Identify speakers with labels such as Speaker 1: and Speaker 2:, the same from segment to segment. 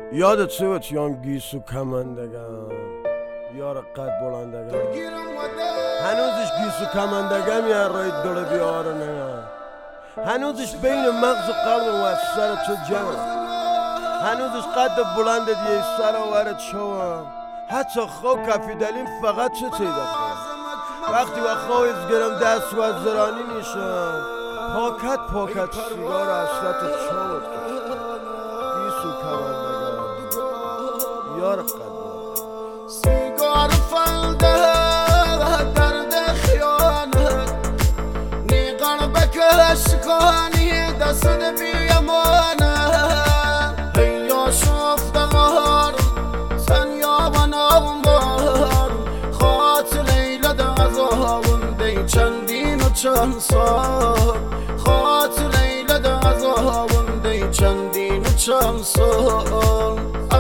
Speaker 1: یادت چه بود چیام گیسو کمندگم یار قد بلندگم هنوزش گیسو کمندگم یا رای دل بیارنه هنوزش بین مغز و قلب و سر تو جمع هنوزش قد بلند دیه سر و ورد شوم حتی خواه کفی دلیم فقط چه تیده خواهم وقتی و خواه ازگرم دست و از زرانی نیشم پاکت سیگار و حسرت چوت گیسو کمندگم یار قد
Speaker 2: سیگار فلده درد خیانت نیقن بکش کنی دست بیامانه هیا شفت غار سن یا بنامار خاطر لیلد عذابون دی چندین و چند سال خاطر لیلد عذابون دی چندین و چند سال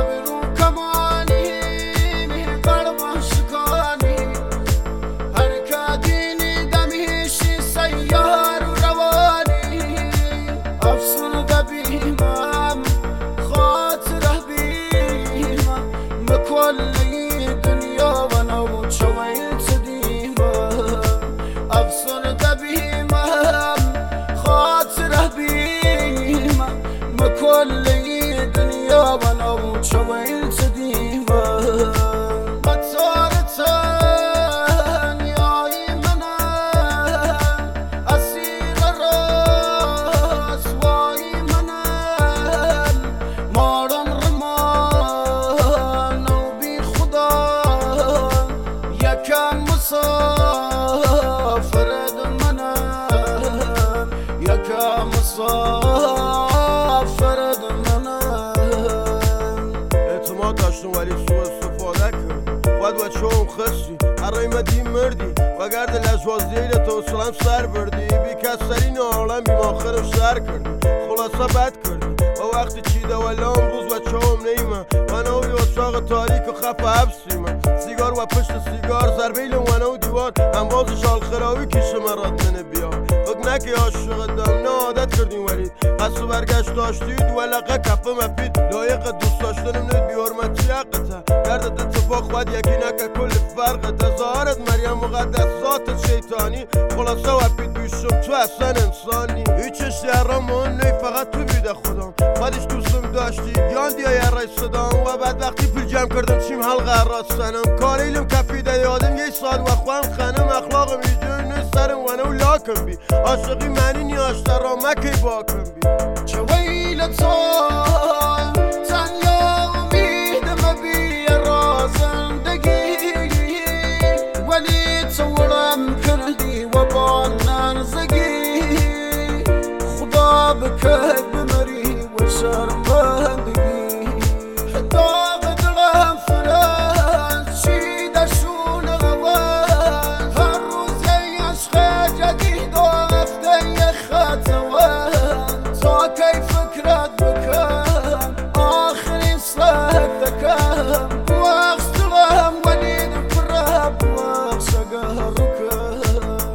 Speaker 2: كل دنيا وانا وشويت ديما بتصارت يا يمنا اسير الراس وايمنا مارم رمان وبي خدا يا كان مسافر دمنا يا كان مسافر
Speaker 1: داشتم ولی سوء استفاده کرد باید و چون خستی هر مدی مردی و گرد لجوازیل تو سلام سر بردی بی کسرین عالم بی ماخرم سر کردی خلاصه بد کردی و وقتی چیده و لام روز و چون نیمه من اوی اتاق تاریک و خف حبسیمه سیگار و پشت سیگار زربیل و نو دیوار انباز شال خراوی کشه مراد منه بیا فکر نکی عاشق دم نه عادت کردیم ولی قصد برگشت داشتید و لقه کفه مپید لایق دوست داشتنم ند بی حرمتی حقته گردت اتفاق باید یکی نکه کل فرقته ظاهرت مریم مقدس ذات شیطانی خلاصه و پید بیشم تو اصلا انسانی هیچش دیرم مهم نی فقط تو بیده خودم خودش دوستم داشتی یان دیا یه رای صدام و بعد وقتی پول جمع کردم چیم حلقه راستنم کاریلم کفیده یادم یه سال و خوام خانم اخلاقم ایجور نیست سرم و نو لاکم بی عاشقی منی نیاش در را مکی باکم بی
Speaker 2: چه ویل تو تنیا امیدم بی را زندگی ولی تورم کردی و با نرزگی خدا بکر بمری و شرمندگی داغ دلم فرد چیده شون غوان هر روز یه عشق جدید و هفته یه خطوان تا کی فکرت بکن آخرین صحتکم وقت دلم ولید برب وقت شگر کن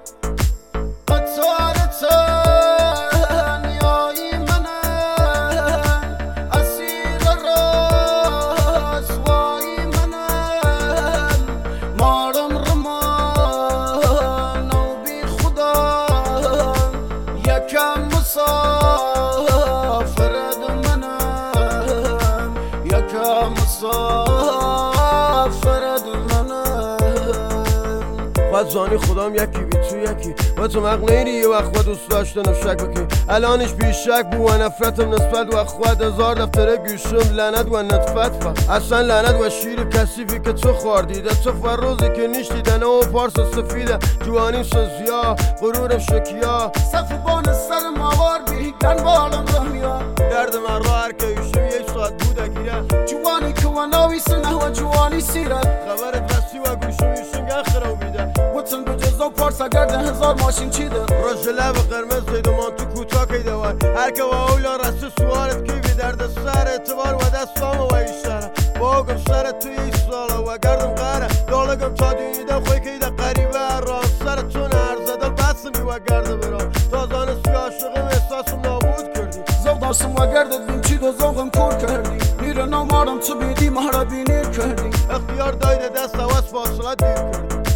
Speaker 2: قطارتن یای منن اسیر راس وای منن مارم رمان و بی خدا یکم مسافر دمنم یکم مسافر دمنم
Speaker 1: باید زانی خودم یکی بی تو یکی و تو مقنیری یه وقت با دوست داشتنم شک بکی الانش بی شک بو و نفرتم نسبت و خود هزار دفتره گوشم لعنت و نطفت فقط اصلا لعنت و شیر کسیفی که تو خوردیده تو فروزی که نیشتیدنه و پارس سفیده جوانیم سزیا غرورم شکیا
Speaker 2: صف بان سر موار بی دنبالم رمیا
Speaker 1: درد من را هر که ایشم یک ساعت بوده گیره
Speaker 2: جوانی که و ناوی سنه و جوانی سیرت
Speaker 1: خبرت رسی و گوشم ایشم گخرا بیده
Speaker 2: وطن به جزا و پارسا گرده هزار ماشین چیده
Speaker 1: رژ لب قرمز زید و مانتو کوتا که دوار هر که و اولا رسته سوارت که بی درد سر اعتبار و دستام و ایشتره باگم سر تو یک ساله و گردم قره دالگم تا دیدم خوی که ایده قریبه را سر تو نهر زده بسم بی و گرده برا تازانه سی عاشقم احساسم نابود کردی
Speaker 2: زوق داشتم و گردت بیم چید و زوقم کور کردی میرن آمارم تو بیدی ما را بینیر کردی
Speaker 1: اختیار دایده دست عوض فاصله دیر کردی